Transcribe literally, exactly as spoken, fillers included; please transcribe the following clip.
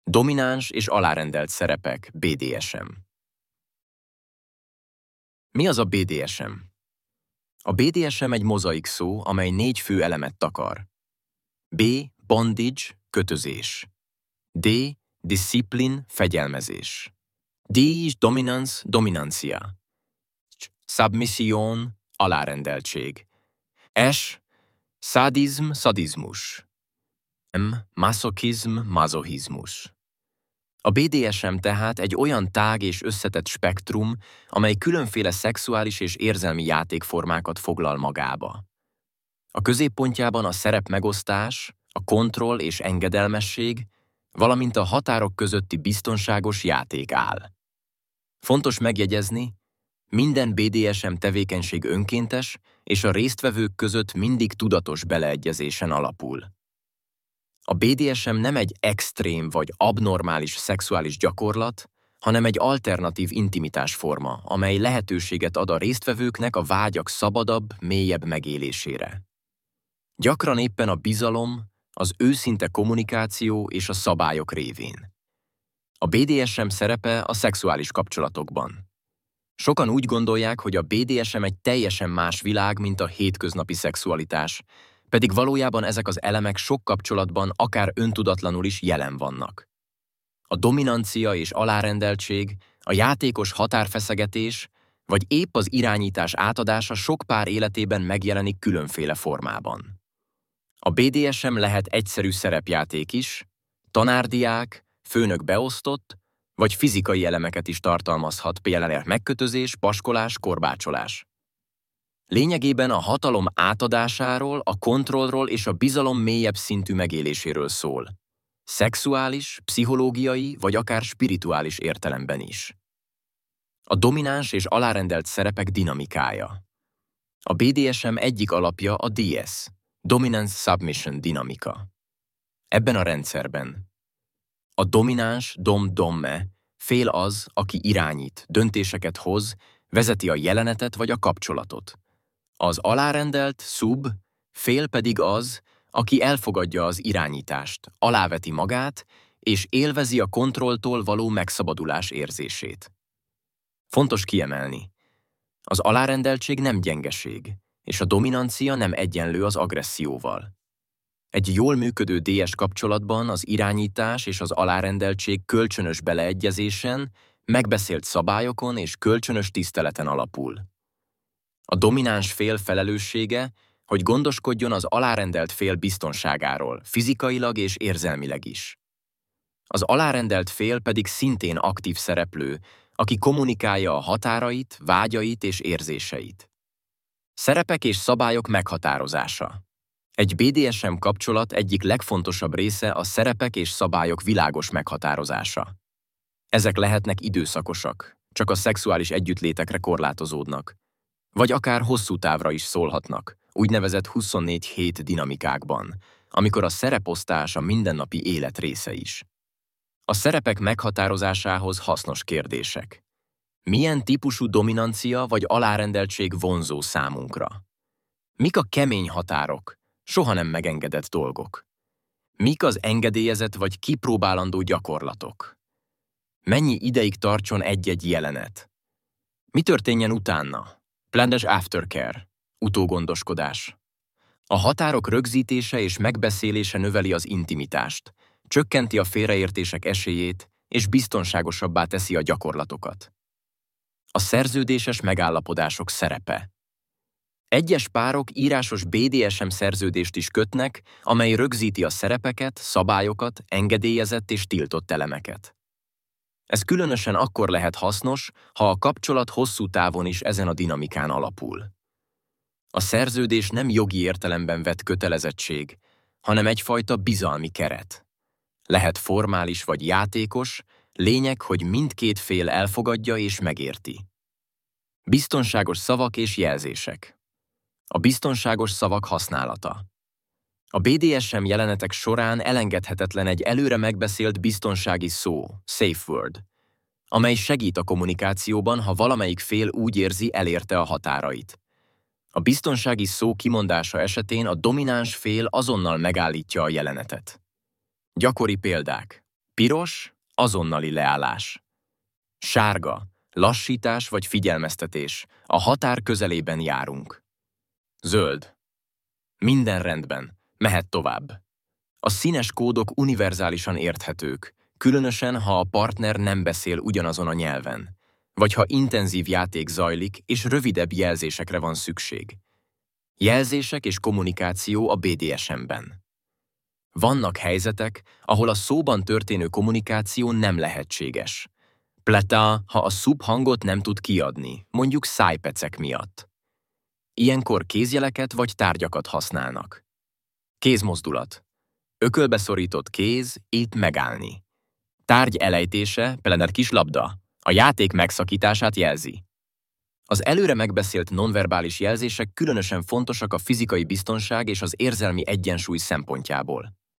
Domináns és alárendelt szerepek, bé dé es em. Mi az a bé dé es em? A bé dé es em egy mozaik szó, amely négy fő elemet takar. B. Bondage, kötözés. D. Discipline, fegyelmezés. D. Dominance, dominancia. Submission, alárendeltség. S. Sadism, szadizmus. M. Masochizm, mazochizmus. A bé dé es em tehát egy olyan tág és összetett spektrum, amely különféle szexuális és érzelmi játékformákat foglal magába. A középpontjában a szerepmegosztás, a kontroll és engedelmesség, valamint a határok közötti biztonságos játék áll. Fontos megjegyezni, minden bé dé es em tevékenység önkéntes, és a résztvevők között mindig tudatos beleegyezésen alapul. A bé dé es em nem egy extrém vagy abnormális szexuális gyakorlat, hanem egy alternatív intimitásforma, amely lehetőséget ad a résztvevőknek a vágyak szabadabb, mélyebb megélésére. Gyakran éppen a bizalom, az őszinte kommunikáció és a szabályok révén. A bé dé es em szerepe a szexuális kapcsolatokban. Sokan úgy gondolják, hogy a bé dé es em egy teljesen más világ, mint a hétköznapi szexualitás, pedig valójában ezek az elemek sok kapcsolatban akár öntudatlanul is jelen vannak. A dominancia és alárendeltség, a játékos határfeszegetés, vagy épp az irányítás átadása sok pár életében megjelenik különféle formában. A bé dé es em lehet egyszerű szerepjáték is, tanárdiák, főnök beosztott, vagy fizikai elemeket is tartalmazhat, például megkötözés, paskolás, korbácsolás. Lényegében a hatalom átadásáról, a kontrollról és a bizalom mélyebb szintű megéléséről szól. Szexuális, pszichológiai vagy akár spirituális értelemben is. A domináns és alárendelt szerepek dinamikája. A bé dé es em egyik alapja a dé es, Dominance Submission dinamika. Ebben a rendszerben a domináns dom-domme fél az, aki irányít, döntéseket hoz, vezeti a jelenetet vagy a kapcsolatot. Az alárendelt szub fél pedig az, aki elfogadja az irányítást, aláveti magát, és élvezi a kontrolltól való megszabadulás érzését. Fontos kiemelni, az alárendeltség nem gyengeség, és a dominancia nem egyenlő az agresszióval. Egy jól működő dé es kapcsolatban az irányítás és az alárendeltség kölcsönös beleegyezésen, megbeszélt szabályokon és kölcsönös tiszteleten alapul. A domináns fél felelőssége, hogy gondoskodjon az alárendelt fél biztonságáról, fizikailag és érzelmileg is. Az alárendelt fél pedig szintén aktív szereplő, aki kommunikálja a határait, vágyait és érzéseit. Szerepek és szabályok meghatározása. Egy bé dé es em kapcsolat egyik legfontosabb része a szerepek és szabályok világos meghatározása. Ezek lehetnek időszakosak, csak a szexuális együttlétekre korlátozódnak, vagy akár hosszú távra is szólhatnak, úgynevezett huszonnégy hét dinamikákban, amikor a szereposztás a mindennapi élet része is. A szerepek meghatározásához hasznos kérdések. Milyen típusú dominancia vagy alárendeltség vonzó számunkra? Mik a kemény határok, soha nem megengedett dolgok? Mik az engedélyezett vagy kipróbálandó gyakorlatok? Mennyi ideig tartson egy-egy jelenet? Mi történjen utána? Planned aftercare, utógondoskodás. A határok rögzítése és megbeszélése növeli az intimitást, csökkenti a félreértések esélyét és biztonságosabbá teszi a gyakorlatokat. A szerződéses megállapodások szerepe. Egyes párok írásos bé dé es em szerződést is kötnek, amely rögzíti a szerepeket, szabályokat, engedélyezett és tiltott elemeket. Ez különösen akkor lehet hasznos, ha a kapcsolat hosszú távon is ezen a dinamikán alapul. A szerződés nem jogi értelemben vett kötelezettség, hanem egyfajta bizalmi keret. Lehet formális vagy játékos, lényeg, hogy mindkét fél elfogadja és megérti. Biztonságos szavak és jelzések. A biztonságos szavak használata. A bé dé es em jelenetek során elengedhetetlen egy előre megbeszélt biztonsági szó, safe word, amely segít a kommunikációban, ha valamelyik fél úgy érzi, elérte a határait. A biztonsági szó kimondása esetén a domináns fél azonnal megállítja a jelenetet. Gyakori példák. Piros, azonnali leállás. Sárga, lassítás vagy figyelmeztetés, a határ közelében járunk. Zöld. Minden rendben, mehet tovább. A színes kódok univerzálisan érthetők, különösen, ha a partner nem beszél ugyanazon a nyelven, vagy ha intenzív játék zajlik és rövidebb jelzésekre van szükség. Jelzések és kommunikáció a bé dé es em-ben. Vannak helyzetek, ahol a szóban történő kommunikáció nem lehetséges. Pleta, ha a szubhangot nem tud kiadni, mondjuk szájpecek miatt. Ilyenkor kézjeleket vagy tárgyakat használnak. Kézmozdulat. Ökölbe szorított kéz, itt megállni. Tárgy elejtése, például kis labda, a játék megszakítását jelzi. Az előre megbeszélt nonverbális jelzések különösen fontosak a fizikai biztonság és az érzelmi egyensúly szempontjából.